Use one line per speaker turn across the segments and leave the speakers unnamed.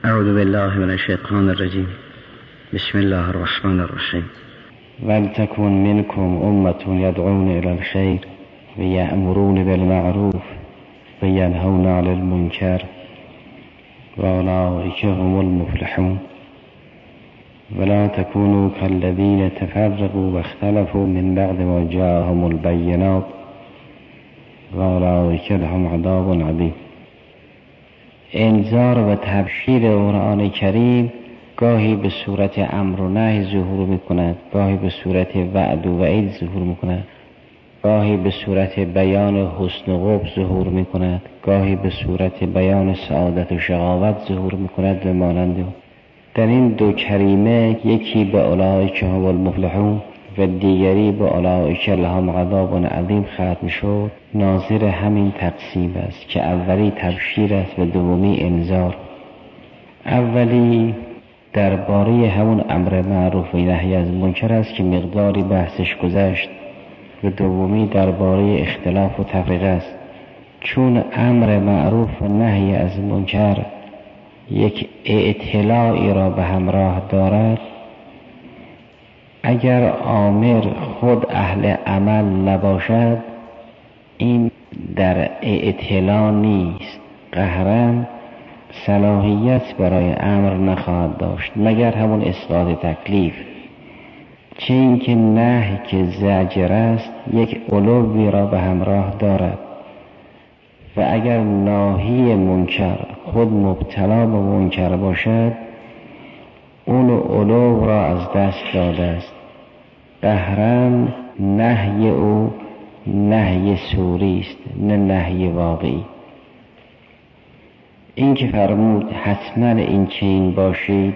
اعوذ بالله من الشیطان الرجیم. بسم الله الرحمن الرحیم. ولتکن منکم امة یدعون الی الخیر و یأمرون بالمعروف و ینهون عن المنکر و اولئک هم المفلحون. ولا تكونوا كالذين تفرقوا واختلفوا من بعد ما جاءهم البينات و اولئک لهم عذاب عظیم. انذار و تبشیر قرآن کریم گاهی به صورت امر و نهی ظهور می‌کند، گاهی به صورت وعد و وعید ظهور می‌کند، گاهی به صورت بیان حسن و قبح ظهور می‌کند، گاهی به صورت بیان سعادت و شقاوت ظهور می‌کند و مانند. در این دو کریمه یکی به اولئک هم المفلحون و دیگری به اولئک لهم عذاب عظیم ختم شد، ناظر همین تقسیم است که اولی تبشیر است و دومی انذار. اولی درباره همون امر معروف و نهی از منکر است که مقداری بحثش گذشت و دومی درباره اختلاف و تفریقه است. چون امر معروف و نهی از منکر یک اطلاعی را به همراه دارد، اگر آمر خود اهل عمل نباشد این در اطلاع نیست، قهراً صلاحیت برای امر نخواهد داشت مگر همون اسقاط تکلیف. چه اینکه نهی که زجر است یک علوی را به همراه دارد و اگر ناهی منکر خود مبتلا به منکر باشد اون علو را از دست داده است. قهراً نهی او نهی سوری است نه نهی واقعی. این که فرمود حتما این چنین باشید،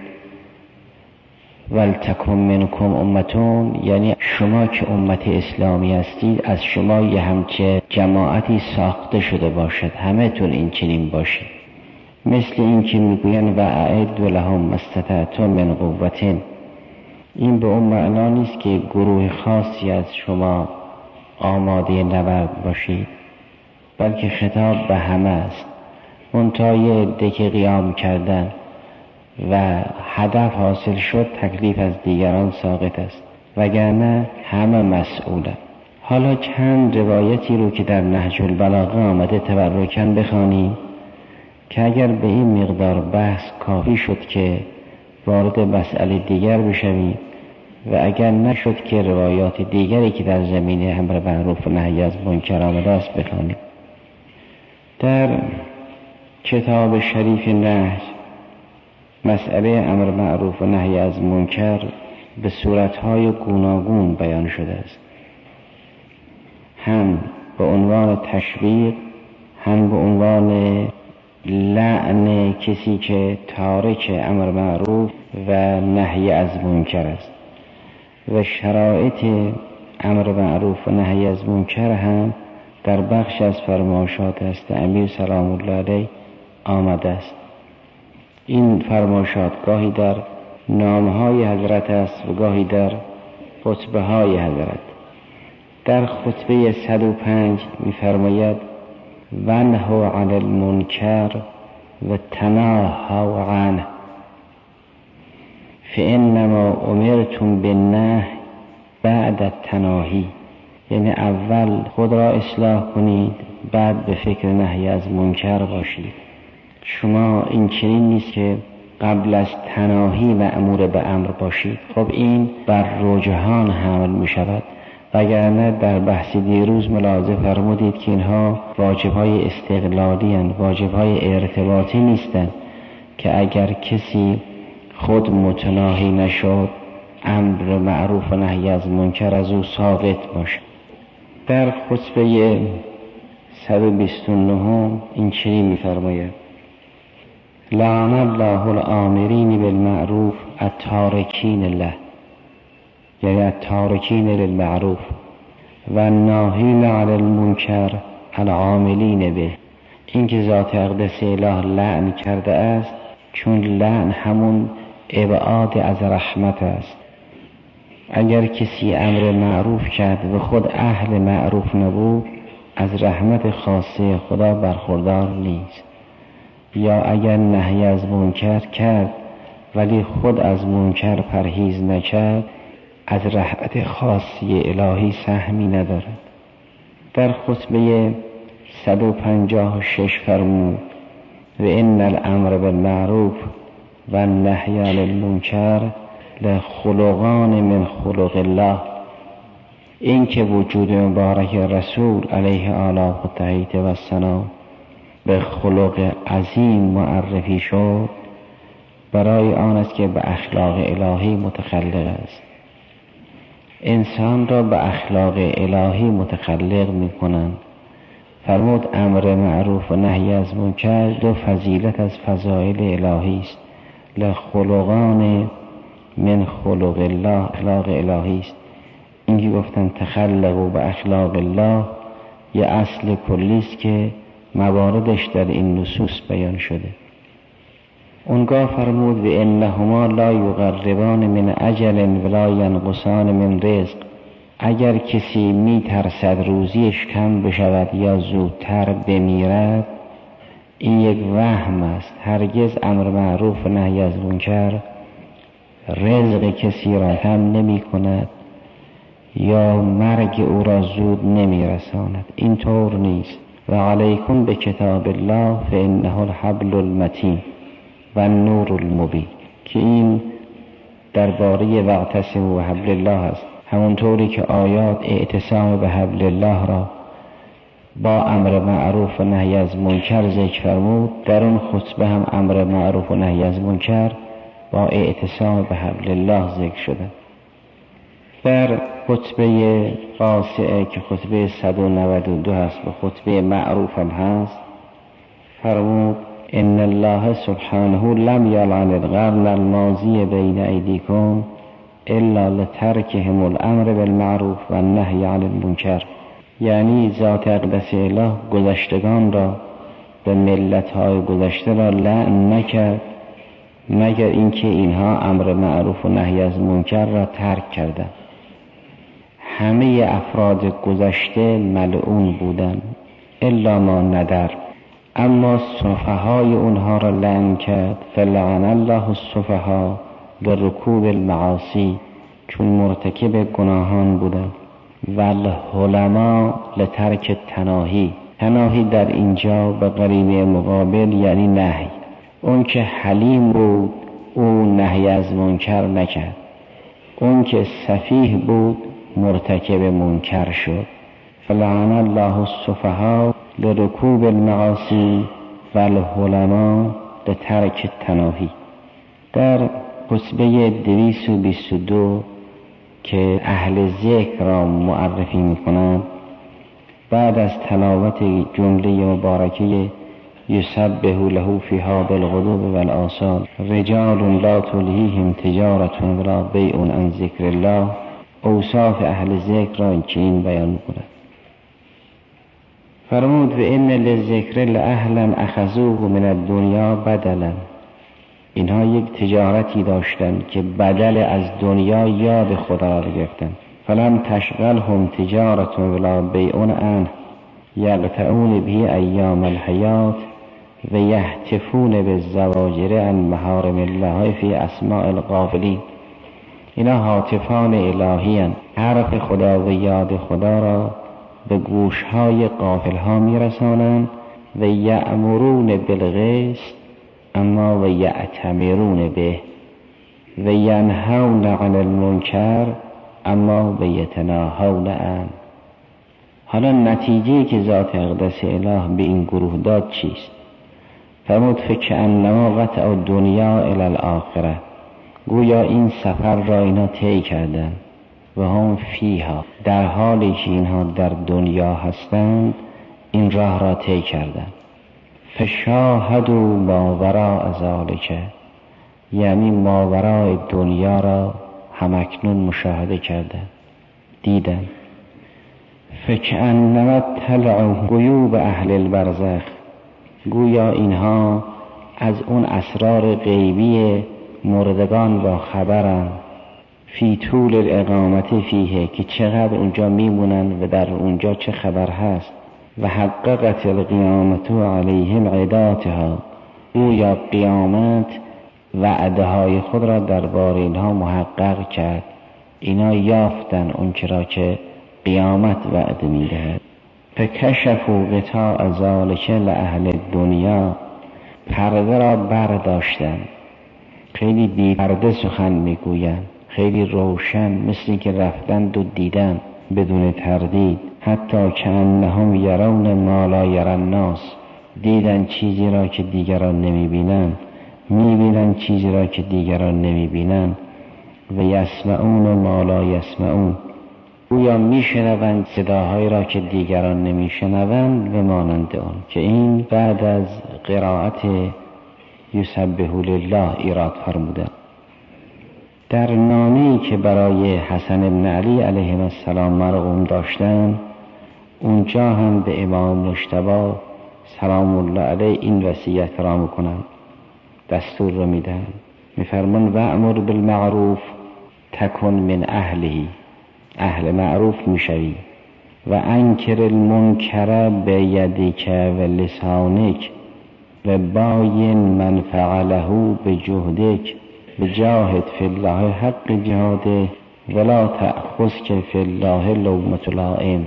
ولتکن منکم امتون، یعنی شما که امت اسلامی هستید از شما یه همچه جماعتی ساخته شده باشد، همه تون این چنین باشید. مثل این که میگوین و اعدوا لهم ما استطعتم من قوة، این به اون معنا نیست که گروه خاصی از شما آماده نبرد باشید، بلکه خطاب به همه است. منتها یه عده که قیام کردن و هدف حاصل شد تکلیف از دیگران ساقط است، وگرنه همه مسئولن. حالا چند روایتی رو که در نهج البلاغه آمده تبرکاً بخوانیم که اگر به این مقدار بحث کافی شد که وارد مسئله دیگر بشویم و اگر نشد که روایات دیگری که در زمینه امر معروف و نهی از منکر آمده است بخوانیم. در کتاب شریف نهج مسئله امر معروف و نهی از منکر به صورتهای گوناگون بیان شده است، هم به عنوان تشویق، هم به عنوان لعن کسی که تارک امر معروف و نهی از منکر است. و شرایط امر معروف و نهی از منکر هم در بخش از فرمایشات است امیر سلام الله علیه آمده است. این فرمایشات گاهی در نامهای حضرت است و گاهی در خطبه های حضرت. در خطبه 105 می‌فرماید ونهوا عن المنکر و تناهوا عنه فانما امرتم بالنهی بعد التناهی، یعنی اول خود را اصلاح کنید بعد به فکر نهی از منکر باشید. شما این چنین نیست که قبل از تناهی مأمور به امر باشید. خب این بر رجحان حمل می شود، وگرنه در بحث دیروز ملاحظه فرمودید که اینها واجب‌های استقلالی هستند، واجب‌های ارتباطی نیستند که اگر کسی خود متناهی نشد امر معروف و نهی از منکر از او ساقط باشد. در خطبه 129 این چنین می‌فرماید لعن الله الآمرین بالمعروف التارکین له، یعنی التارکین للمعروف و الناهین عن المنکر العاملین به. این که ذات اقدس اله لعن کرده است چون لعن همون ابعاد از رحمت است. اگر کسی امر معروف کرد و خود اهل معروف نبود از رحمت خاصه خدا برخوردار نیست. یا اگر نهی از منکر کرد ولی خود از منکر پرهیز نکرد، از رحمت خاصی الهی سهمی ندارد. در خطبه 156 فرمود و ان الامر بالمعروف و النهی عن المنکر لخلقان من خلق الله. این که وجود مبارک رسول علیه آله التحیة و السلام به خلق عظیم معرفی شد، برای آن است که به اخلاق الهی متخلق است. انسان را به اخلاق الهی متخلق می کنند. فرمود امر معروف و نهی از منکر دو فضیلت از فضائل الهی است. لخلقان من خلق الله، اخلاق الهی است. این که گفتن تخلقوا به اخلاق الله یه اصل کلی است که مواردش در این نصوص بیان شده. اونگاه فرمود و انهما لا یقربان من اجل ولا ینقصان من رزق. اگر کسی می ترسد روزیش کم بشود یا زودتر بمیرد، این یک وهم است. هرگز امر معروف و نهی از منکر رزق کسی را کم نمی کند یا مرگ او را زود نمی رساند. این طور نیست. و علیکم به کتاب الله فانه الحبل المتین و النور المبین، که این درباره واعتصموا بحبل الله است. همونطوری که آیات اعتصام به حبل الله را با امر معروف و نهی از منکر ذکر فرمود، در اون خطبه هم امر معروف و نهی از منکر با اعتصام به حبل الله ذکر شده. در خطبه راسعه که خطبه 192 هست و خطبه معروف هم هست، فرمود ان الله سبحانه لم یلعن القرن الماضی بین ایدیکم الا لترکهم الامر بالمعروف و النهی عن المنکر. یعنی ذات اقدس اله گذشتگان را به ملت‌های گذشته را لعن نکرد مگر اینکه اینها امر معروف و نهی از منکر را ترک کردند. همه افراد گذشته ملعون بودند الا ما ندر، اما سفهای اونها را لعن کرد. فلعن الله السفها برکوب المعاصی، چون مرتکب گناهان بودند. و الحلما لترک التناهی. تناهی در اینجا به قرینه مقابل یعنی نهی. اون که حلیم بود او نهی از منکر نکرد، اون که سفیه بود مرتکب منکر شد. فلعن الله السفها لرکوب المعاصی و الحلما لترک التناهی. در خطبه 222 که اهل ذکر را معرفی می‌کنند، بعد از تلاوت جمله مبارکه یسبح له فیها بالغدو والآصال رجال لا تلهیهم تجارة ولا بیع عن ذکر الله، اوصاف اهل ذکر را این بیان می‌کند. فرمود و ان للذکر لاهلا اخذوه من الدنیا بدلا. اینها یک تجارتی داشتند که بدل از دنیا یاد خدا را گرفتند. فلم تشغلهم تجارت ولا بیع عنه یقطعون به ایام الحیات و یهتفون بالزواجر عن محارم الله فی اسماء الغافلین. اینا هاتفان الهی هستند، حرف خدا و یاد خدا را به گوشهای غافل ها می رسانند. و یأمرون بالقسط اما و یأتمرون به، و ینهون عن المنکر اما و یتناهون عنه. حالا نتیجه که ذات اقدس اله به این گروه داد چیست؟ فرمود فکأنما قطعوا الدنیا الی الاخره. گویا این سفر را اینا طی کردند و هم فیها، در حالی که اینها در دنیا هستند این راه را طی کردند. فشاهدوا ماوراء ذلک، یعنی ماوراء دنیا را همکنون مشاهده کردند، دیدند. فکأنما طلعوا غیوب اهل البرزخ. گویا اینها از اون اسرار غیبی مردگان با خبرند. فی طول الاقامت فیه، که چقدر اونجا میمونن و در اونجا چه خبر هست. و حققت القیامت علیهم عداتها او یا قیامت وعده های خود را درباره اینها محقق کرد. اینا یافتن اون چرا که قیامت وعده میدهد. فکشفوا غطاء ذلک لأهل دنیا، پرده را برداشتن. خیلی بی پرده سخن میگویند، خیلی روشن، مثل که رفتند و دیدن بدون تردید. حتی کأنهم یرون ما لا یری الناس، دیدن چیزی را که دیگران نمیبینند، میبینن چیزی را که دیگران نمیبینند. و یسمعون ما لا یسمعون، گویا میشنوند صداهایی را که دیگران نمیشنوند و مانند آن. که این بعد از قرائت یسبح لله ایراد فرمودن. در نامه‌ای که برای حسن بن علی علیه السلام مرقوم داشتند، اونجا هم به امام مجتبی سلام الله علیه این وصیت را میکنند، دستور را میدهند، میفرمان وأمر بالمعروف تکن من اهله، اهل معروف میشوی. و انکر المنکر بیدک و لسانک و باین من فعله بجهدک بجاهد فی الله حق جهاده ولا تأخذک فی الله لومة لائم.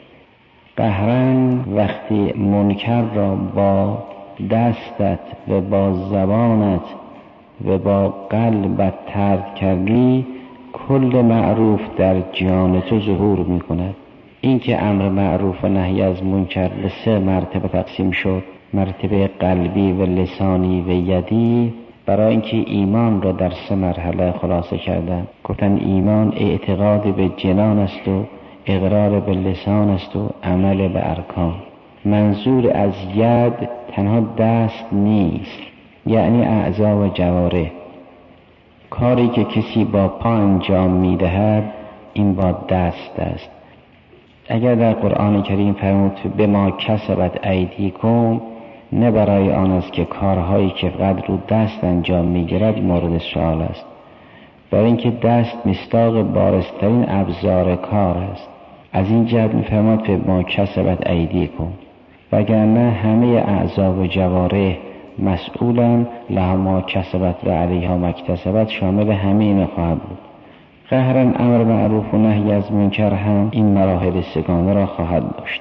قهرن وقتی منکر را با دستت و با زبانت و با قلبت ترک کردی، کل معروف در جان تو ظهور می کند. این که امر معروف و نهی از منکر به 3 مرتبه تقسیم شد، مرتبه قلبی و لسانی و یدی، برای اینکه ایمان را در 3 مرحله خلاصه کردن. گفتن ایمان اعتقاد به جنان است و اقرار به لسان است و عمل به ارکان. منظور از ید تنها دست نیست، یعنی اعضا و جوارح. کاری که کسی با پا انجام میدهد این با دست است. اگر در قرآن کریم فرمود بما کسبت ایدیکم، نه برای آن است که کارهایی که قدر رو دست انجام میگیرد مورد سوال است، برای اینکه دست مصداق بارزترین ابزار کار است. از این جهت میفرماد بما کسبت ایدیکم، وگرنه همه اعضا و جوارح مسئولن، لها ما کسبت و علیها ما اکتسبت، شامل همه اینا خواهد بود. قهرن امر معروف و نهی از منکر هم این مراحل 3 را خواهد داشت.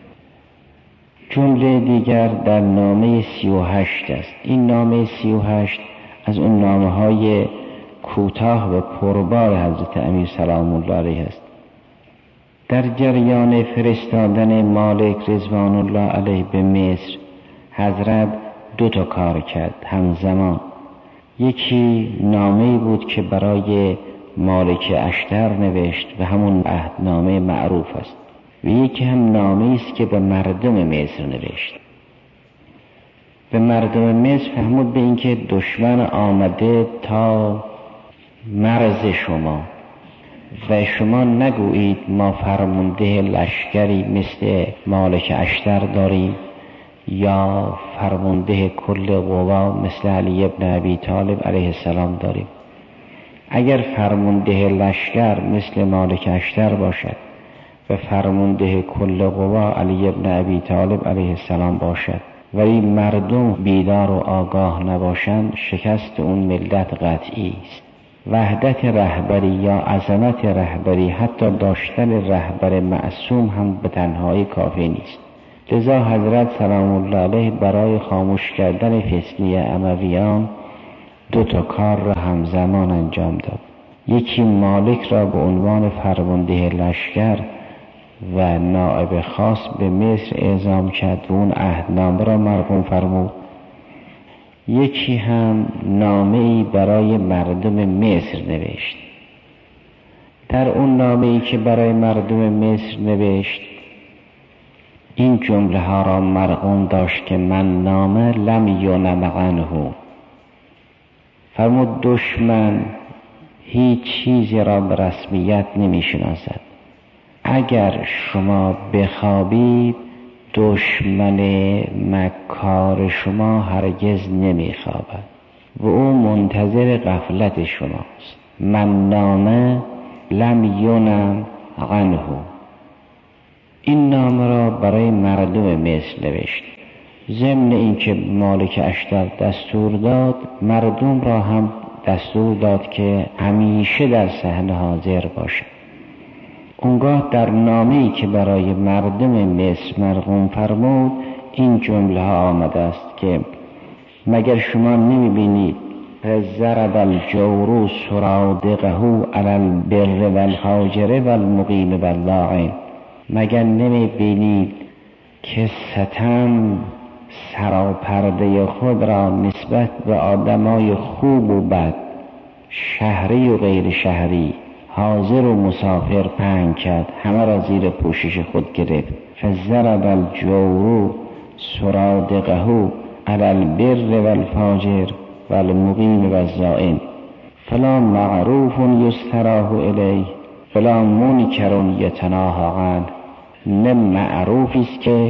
جمله دیگر در نامه 38 است. این نامه 38 از اون نامه های کوتاه و پربار حضرت امیر سلام الله علیه است. در جریان فرستادن مالک رضوان الله علیه به مصر، حضرت 2 کار کرد همزمان. یکی نامه‌ای بود که برای مالک اشتر نوشت و همون عهدنامه معروف است، و یکی هم نامه‌ای است که به مردم مصر نوشت. به مردم مصر فرمود به اینکه دشمن آمده تا مرز شما و شما نگویید ما فرمانده لشکری مثل مالک اشتر داریم یا فرمانده کل قوا مثل علی ابن ابی طالب علیه السلام داریم. اگر فرمانده لشکر مثل مالک اشتر باشد و فرمانده کل قوا علی ابن ابی طالب علیه السلام باشد، ولی مردم بیدار و آگاه نباشند، شکست اون ملت قطعی است. وحدت رهبری یا عظمت رهبری، حتی داشتن رهبر معصوم هم به تنهایی کافی نیست. لذا حضرت سلام الله علیه برای خاموش کردن فتنه امویان 2 کار را همزمان انجام داد. یکی مالک را به عنوان فرمانده لشکر و نائب خاص به مصر اعزام کرد و اون عهدنامه را مرقوم فرمود. یکی هم نامه‌ای برای مردم مصر نوشت. در اون نامه‌ای که برای مردم مصر نوشت این جمله ها را مرقوم داشت که من نامه لم ینم عنه، فرمود دشمن هیچ چیزی را به رسمیت نمی شناسد. اگر شما بخوابید دشمن مکار شما هرگز نمی خوابد و او منتظر غفلت شماست. من نامه لم ینم عنه. این نامه را برای مردم مصر نوشت. ضمن اینکه مالک اشتر دستور داد، مردم را هم دستور داد که همیشه در صحنه حاضر باشه. اونگاه در نامه‌ای که برای مردم مصر مرقوم فرمود این جمله ها آمده است که مگر شما نمی‌بینید ضرب الجور سرادقه علی البر والفاجر والمقیم واللاعن، مگر نمی‌بینید که ستم سراپرده خود را نسبت به آدمای خوب و بد، شهری و غیر شهری، حاضر و مسافر پهن کرد، همه را زیر پوشش خود گرفت. فضرب الجور سرادقه علی البر والفاجر والمقیم والزائن فلا معروف یستراه الیه فلا منکر یتناهی عنه. نه معروفی است که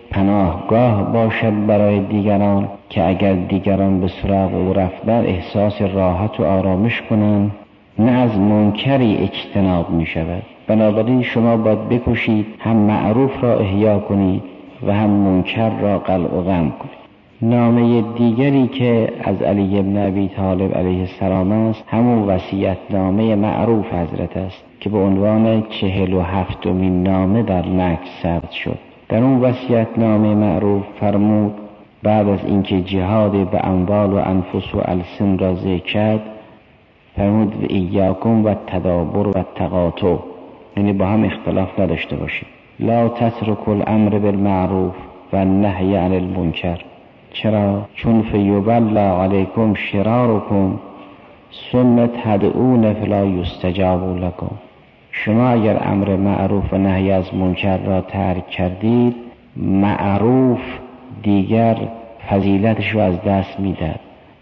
پناهگاه باشد برای دیگران که اگر دیگران به سراغ او رفتن احساس راحت و آرامش کنند، نه از منکری اجتناب می شود. بنابراین شما باید بکوشید هم معروف را احیا کنید و هم منکر را قلع و غم کنید. نامه دیگری که از علی بن ابی طالب علیه السلام است همون وصیت نامه معروف حضرت است که به عنوان 47مین نامه در مکث ثبت شد. در اون وصیت نامه معروف فرمود بعد از اینکه جهاد به اموال و انفس و السن را ذکر کرد، فرمود و ایاکم و تدابر و تقاطع، یعنی با هم اختلاف نداشته باشید. لا تترک الامر بالمعروف و النهی عن المنکر. چرا؟ چون فیبلغ علیکم شرارکم ثم تدعون فلا یستجاب لکم. شما اگر امر معروف و نهی از منکر را ترک کردید، معروف دیگر فضیلتش رو از دست میدهد،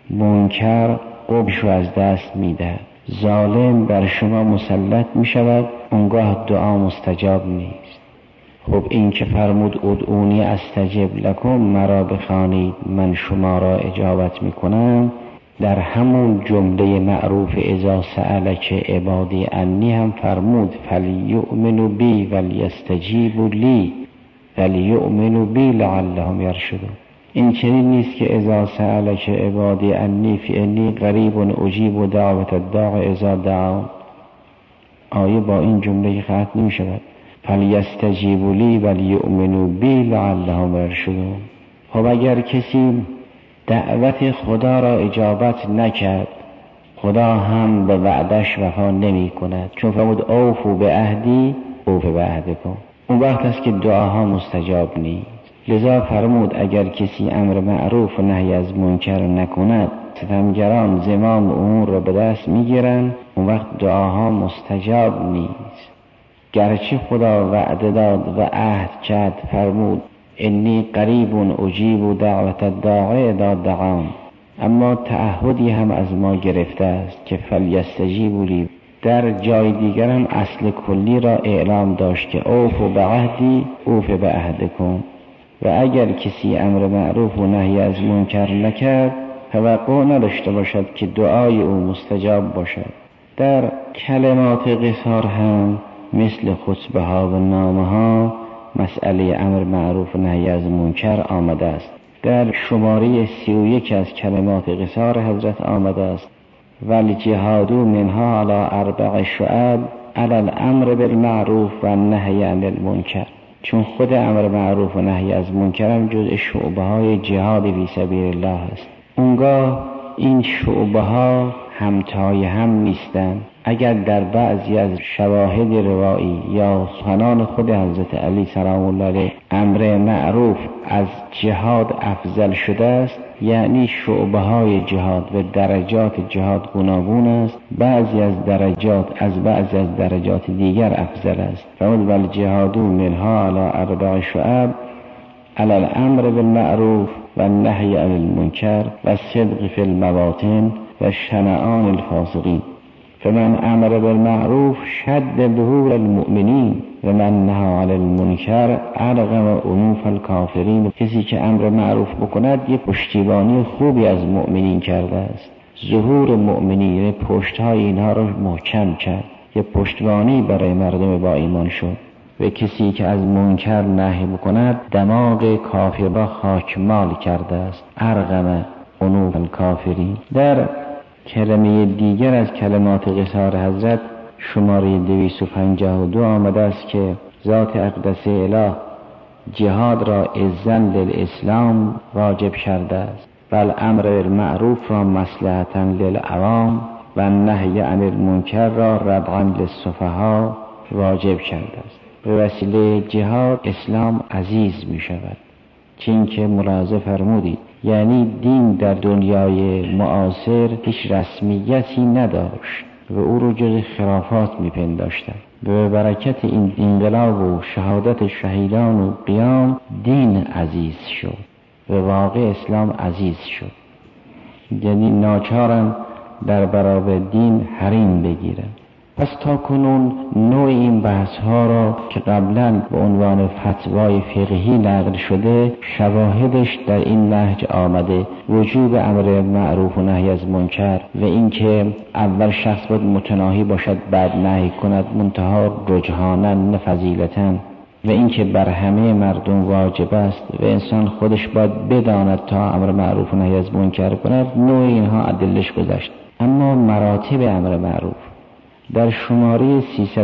منکر قبش رو از دست میدهد، ظالم بر شما مسلط میشود، اونگاه دعا مستجاب نیست. خب این که فرمود ادعونی استجب لکم، مرا بخوانید من شما را اجابت میکنم، در همون جمله معروف اذا سألک عبادی عنی هم فرمود فلیؤمنوا بی ولیستجیبوا لی ولیؤمنوا بی لعلهم یرشدون. این چنین نیست که اذا سألک عبادی عنی فانی قریب اجیب دعوت الداع اذا دعان. آیه با این جمله ختم نمی شود. فلیستجیبوا لی ولیؤمنوا بی لعلهم یرشدون. خب اگر کسی دعوت خدا را اجابت نکرد، خدا هم به وعدش وفا نمی کند، چون فرمود اوفوا بعهدی اوف بعهدکم. اون وقت است که دعاها مستجاب نیست. لذا فرمود اگر کسی امر معروف و نهی از منکر نکند، ستمگران زمام امور را به دست میگیرند، اون وقت دعاها مستجاب نیست. گرچه خدا وعده داد و عهد کرد، فرمود انی قریب اجیب دعوت الداع اذا دعان، اما تعهدی هم از ما گرفته است که فلیستجیبوا لی. در جای دیگر هم اصل کلی را اعلام داشت که اوفوا بعهدی اوف بعهدکم. و اگر کسی امر معروف و نهی از منکر نکرد، توقع نداشته باشد که دعای او مستجاب باشد. در کلمات قصار هم مثل خطبه ها و نامه ها مسئله امر معروف و نهی از منکر آمده است. در شماره 31 از کلمات قصار حضرت آمده است والجهاد منها علی 4 شعب علی الامر بالمعروف و النهی عن المنکر. چون خود امر معروف و نهی از منکر هم جزء شعبه های جهاد فی سبیل الله است. اونگاه این شعبه ها همتای هم نیستند. اگر در بعضی از شواهد روایی یا سخنان خود حضرت علی سلام الله علیه امر معروف از جهاد افضل شده است، یعنی شعبه های جهاد و درجات جهاد گوناگون است، بعضی از درجات از بعضی از درجات دیگر افضل است. فرمود والجهاد منها علی 4 شعب علی الامر بالمعروف و النهی عن المنکر و الصدق فی المواطن و شنعان الفاسقین. فمن امر بالمعروف شد ظهور المؤمنین و من نهی عن المنکر ارغم انوف الکافرین. کسی که امر معروف بکند یه پشتیبانی خوبی از مؤمنین کرده است. ظهور مؤمنین پشتهای اینها را محکم کرد، یه پشتیبانی برای مردم با ایمان شد. و کسی که از منکر نهی بکند دماغ کافر را خاکمال کرده است. ارغم عنوق الکافرین. در کلمه دیگر از کلمات قصار حضرت شماره 252 آمده است که ذات اقدس اله جهاد را اذن للاسلام واجب کرده است و الامر بالمعروف را مصلحتا للعوام و نهی عن المنکر را ردعا للسفهاء واجب کرده است. به وسیله جهاد اسلام عزیز می شود. چین که ملاحظه فرمودید، یعنی دین در دنیای معاصر هیچ رسمیتی نداشت و او رو جز خرافات می پنداشتند. به برکت این انقلاب و شهادت شهیدان و قیام دین عزیز شد و واقع اسلام عزیز شد. یعنی ناچارن در برابر دین حریم بگیرن. پس تا کنون نوع این بحث ها را که قبلا به عنوان فتوای فقهی نقل شده شواهدش در این نهج آمده: وجوب امر معروف و نهی از منکر و اینکه اول شخص باید متناهی باشد بعد نهی کند، منتها رجحانا نه فضیلتا، و اینکه بر همه مردم واجب است و انسان خودش باید بداند تا امر معروف و نهی از منکر کند. نوع اینها ادلش گذشت. اما مراتب امر معروف در شماره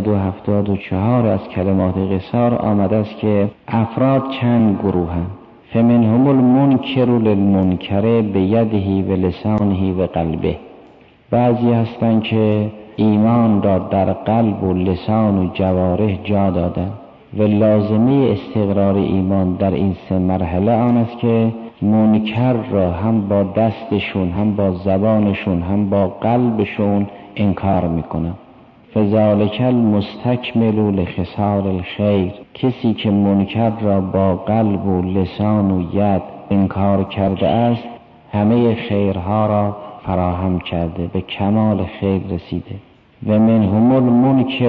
374 از کلمات قصار آمده است که افراد چند گروه هم. فمنهم المنکر للمنکر بیده و لسانه و قلبه. بعضی هستند که ایمان را در قلب و لسان و جوارح جا دادند و لازمه استقرار ایمان در این سه مرحله آن است که منکر را هم با دستشون، هم با زبانشون، هم با قلبشون انکار میکنن. فذالک المستکمل لخصال الخیر. کسی که منکر را با قلب و لسان و ید انکار کرده است همه خیرها را فراهم کرده، به کمال خیر رسیده. و منهم المنکر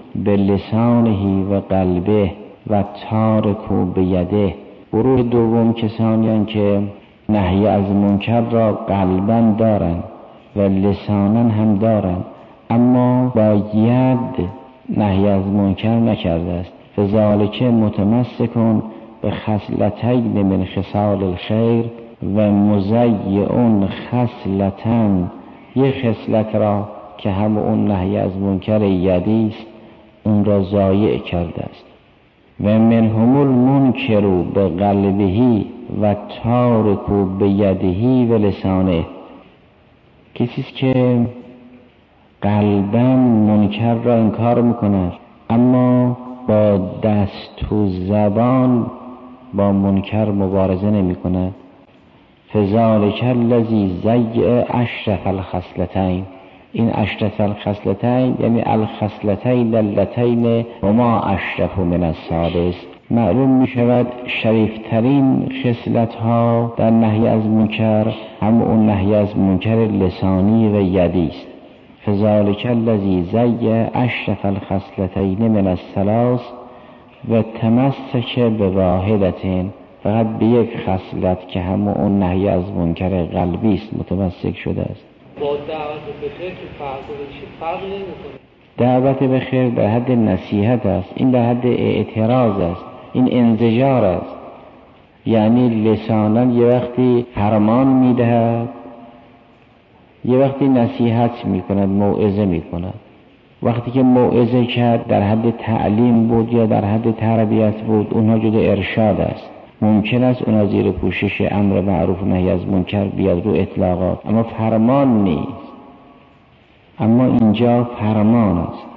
بلسانه و قلبه و تارک بیده. گروه دوم کسانی هستند که نهی از منکر را قلباً دارند و لساناً هم دارند، اما با ید نهی از منکر نکرده است. فذالک متمسکون به خصلتین من خصال الخیر و مضیعون خصلتن. یک خصلت را که هم اون نهی از منکر یدی است اون را ضایع کرده است. و منهم المنکر به قلبه و تارک بیده و لسانه. کسی است که قلباً منکر را انکار میکند اما با دست و زبان با منکر مبارزه نمیکند. فذالک الذی ضیع اشرف الخصلتین. این اشرف الخصلتین یعنی الخصلتین اللتین هما اشرف من السادس. معلوم می شود شریفترین خصلت ها در نهی از منکر هم اون نهی از منکر لسانی و یدی است. فذالک الذی ضیع اشرف الخصلتین من الثلاث و تمسک بواحدة. فقط به یک خصلت که هم اون نهی از منکر قلبی است متمسک شده است.
با دعوت به خیر که فرقی نمی‌کنه.
دعوت به خیر در حد نصیحت است، این در حد اعتراض است، این انزجار است. یعنی لسانا یه وقتی فرمان میدهد، یه وقتی نصیحت میکند، موعظه میکند. وقتی که موعظه کرد در حد تعلیم بود یا در حد تربیت بود اونها جدا ارشاد است. ممکن است اونها زیر پوشش امر معروف و نهی از منکر بیاد رو اطلاقات، اما فرمان نیست. اما اینجا فرمان است.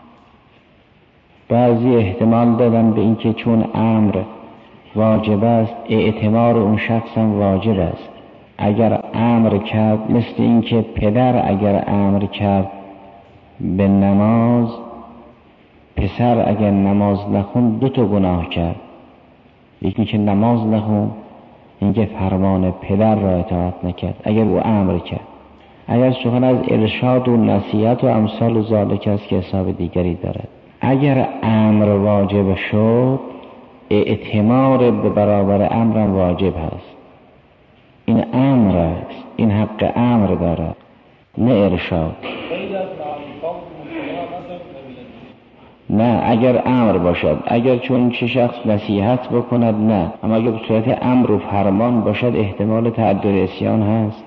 بعضی احتمال دادن به اینکه چون امر واجب است اعتمار اون شخص هم واجب است. اگر امر کرد مثل اینکه پدر اگر امر کرد به نماز، پسر اگر نماز نخون 2 گناه کرد. یکی که نماز نخون، اینکه فرمان پدر را اطاعت نکرد اگر او امر کرد. اگر سخن از ارشاد و نصیحت و امثال ذالک است که حساب دیگری دارد. اگر امر واجب شد اعتمار به برابر امر واجب هست. این امر است، این حق امر دارد نه ارشاد. نه اگر امر باشد، اگر چون چه شخص نصیحت بکند نه، اما اگر به صورت امر و فرمان باشد احتمال تعدد اسیان هست.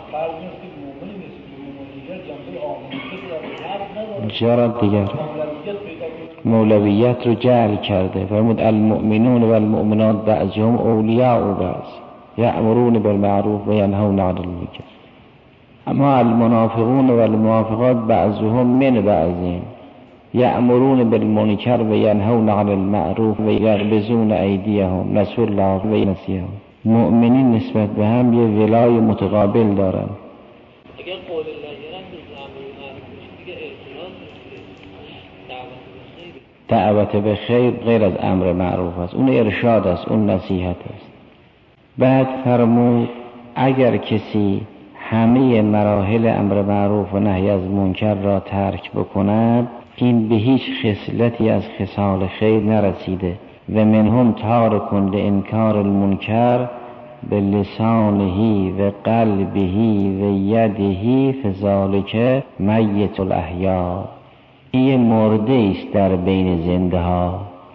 جارت دیگر مولویت رو جعل کرده، فرمود المؤمنون و المؤمنات بعضهم اولیاء بعض یأمرون بالمعروف و ینهون عن المنکر، اما المنافقون و المنافقات بعضهم من بعض یأمرون بالمنکر و ینهون عن المعروف و یغمزون ایدیهم نسوا الله و نسیهم. مؤمنین نسبت به هم یه ولای متقابل دارن.
اگر قول الله یرم به امر معروف دیگه اعتراض نیست،
دعوت به خیر غیر از امر معروف است، اون ارشاد است، اون نصیحت است. بعد فرمود اگر کسی همه مراحل امر معروف و نهی از منکر را ترک بکند، این به هیچ خصلتی از خصال خیر نرسیده. و منهم تارک لانکار المنکر به لسانه و قلبه و یده فذلک میت الاحیا. این مرده است در بین زنده ها.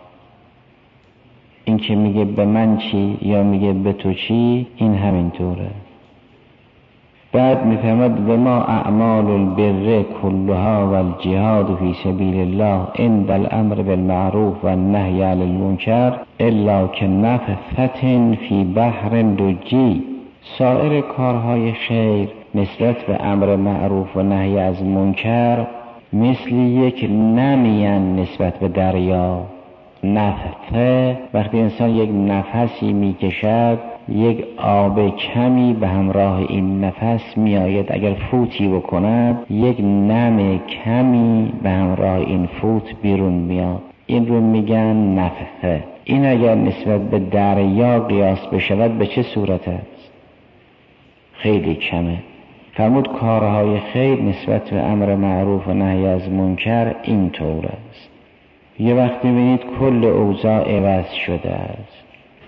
این که میگه به من چی یا میگه به تو چی، این همینطوره. بعد میفهمد و ما اعمال البر كلها والجهاد فی سبیل الله عند الامر بالمعروف والنهی عن المنکر الا كنفثة فی بحر لجی. سایر کارهای خیر نسبت به امر معروف و نهی از منکر مثل یک نمیان نسبت به دریا. نفثه وقتی انسان یک نفسی میکشد، یک آب کمی به همراه این نفس میآید، اگر فوتی بکند یک نم کمی به همراه این فوت بیرون میاد، این رو میگن نفثه. این اگر نسبت به دریا قیاس بشود به چه صورت است؟ خیلی کمه. فرمود کارهای خیر نسبت به امر معروف و نهی از منکر این طور است. یه وقتی ببینید کل اوضاع عوض شده است.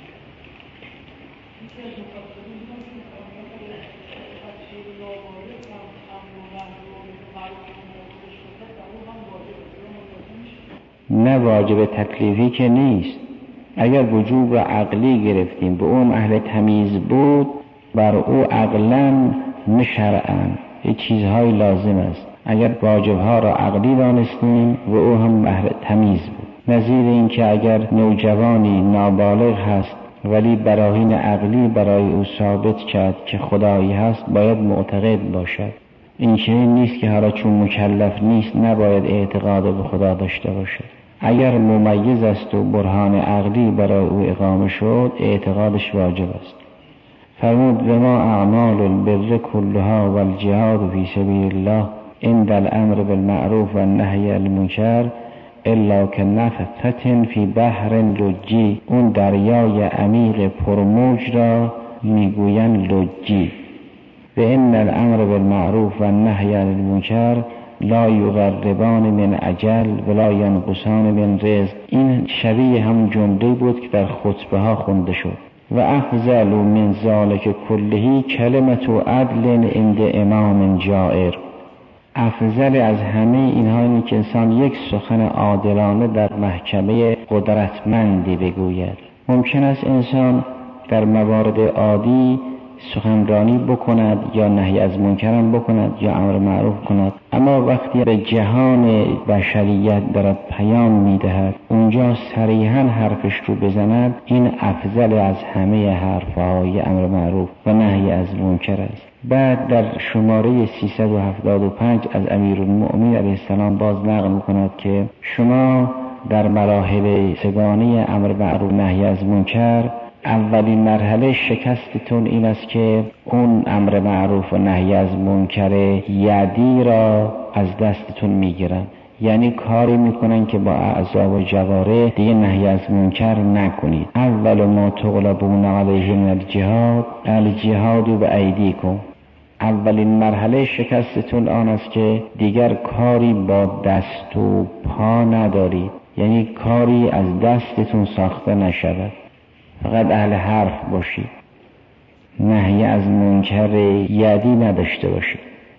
نه واجب تکلیفی که نیست. اگر وجوب را عقلی گرفتیم به اون اهل تمیز بود، بر او عقلا نه شرعا یه چیزهای لازم است. اگر واجبها را عقلی دانستیم و او هم اهل تمیز بود. نظیر این که اگر نوجوانی نابالغ هست ولی براهین عقلی برای او ثابت کرد که خدایی هست، باید معتقد باشد. این چنین نیست که حالا چون مکلف نیست نباید اعتقاد به خدا داشته باشد. اگر ممیز است و برهان عقلی برای او اقامه شد، اعتقادش واجب است. فرمود و ما اعمال البر كلها والجهاد فی سبیل الله عند الامر بالمعروف والنهی عن المنکر الا كنفثة فی بحر لجی. اون دریای عمیق پرموج را میگویند لجی. و ان الامر بالمعروف والنهی عن المنکر لا یقربان من اجل ولا ینقصان من رزق. این شبیه هم جمله بود که در خطبه ها خونده شد. و افضل من ذلک کله کلمة عدل عند امام جائر. افضل از همه اینها اینه که انسان یک سخن عادلانه در محکمه قدرتمندی بگوید. ممکن است انسان در موارد عادی سخنرانی بکند یا نهی از منکرم بکند یا امر معروف کند، اما وقتی به جهان بشریت دارد پیام میدهد، اونجا صریحا حرفش رو بزند، این افضل از همه حرفهای امر معروف و نهی از منکر است. بعد در شماره 375 از امیرالمؤمنین علیه السلام باز نقل می‌کند که شما در مراحل سگانه امر معروف نهی از منکر اولین مرحله شکستتون این است که اون امر معروف و نهی از منکر یدی را از دستتون میگیرن. یعنی کاری میکنن که با اعضا و جواره دیگه نهی از منکر نکنید. اول ما تغلبون علیه من الجهاد الجهاد به ایدیکم. اولین مرحله شکستتون آن است که دیگر کاری با دست و پا ندارید، یعنی کاری از دستتون ساخته نشود، فقط اهل حرف باشید، نهی از منکر یدی نداشته باشید.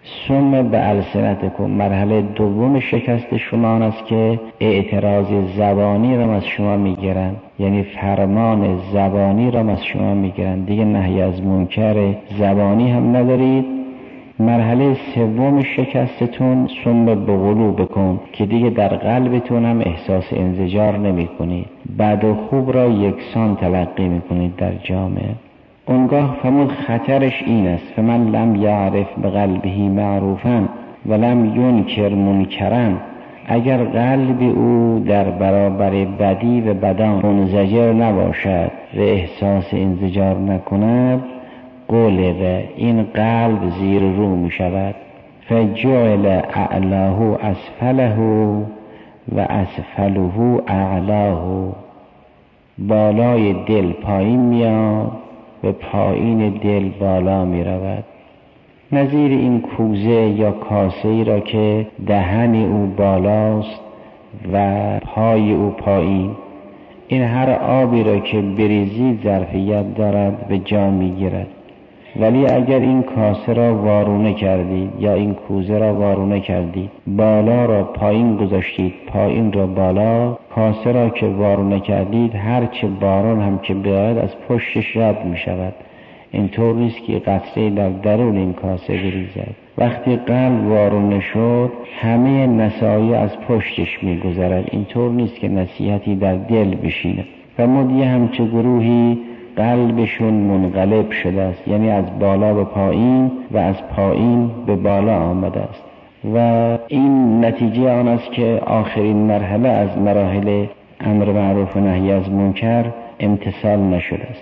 ثم بألسنتکم، مرحله دوم شکست شما آن است که اعتراض زبانی را از شما میگیرند، یعنی فرمان زبانی را از شما میگیرند، دیگه نهی از منکر زبانی هم ندارید. مرحله سوم شکستتون ثم بقلوبکم، که دیگه در قلبتون هم احساس انزجار نمی کنید، بد و خوب را یکسان تلقی می کنید در جامعه. اونگاه فرمود خطرش این است، فمن لم یعرف بقلبه معروفا ولم ینکر منکرا، اگر قلب او در برابر بدی و بدان منزجر نباشد و احساس انزجار نکند، قلب، این قلب زیر رو می شود، فجعل اعلاه اسفله و اسفله اعلاه، بالای دل پایین میاد و پایین دل بالا می رود. نظیر این کوزه یا کاسه ای را که دهن او بالاست و پای او پایین، این هر آبی را که بریزید ظرفیت دارد به جا می گیرد. ولی اگر این کاسه را وارونه کردید یا این کوزه را وارونه کردید، بالا را پایین گذاشتید، پایین را بالا، کاسه را که وارونه کردید، هرچه باران هم که بیاید از پشتش رد می شود. اینطور نیست که قطره در درون این کاسه بریزد. وقتی قلب وارونه شد، همه نصایح از پشتش می گذرد. اینطور نیست که نصیحتی در دل بشینه. و مدیه همچه گروهی قلبشون منقلب شده است، یعنی از بالا به پایین و از پایین به بالا آمده است. و این نتیجه آن است که آخرین مرحله از مراحل امر معروف و نهی از منکر امتثال نشده است.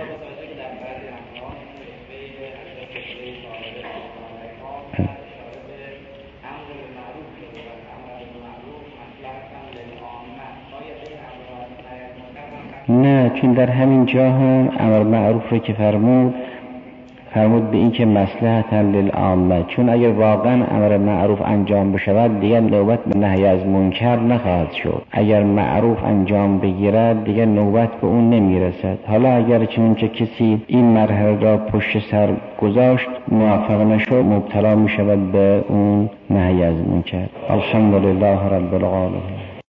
نه، چون در همین جا هم امر معروف رو که فرمود به این که مصلحت للعامه، چون اگر واقعا امر معروف انجام بشود دیگر نوبت به نهی از منکر نخواهد شد. اگر معروف انجام بگیرد دیگر نوبت به اون نمیرسد. حالا اگر چون که کسی این مرحله را پشت سر گذاشت موفق نشد، مبتلا می شود به اون نهی از منکر. الحمدلله رب العالمین.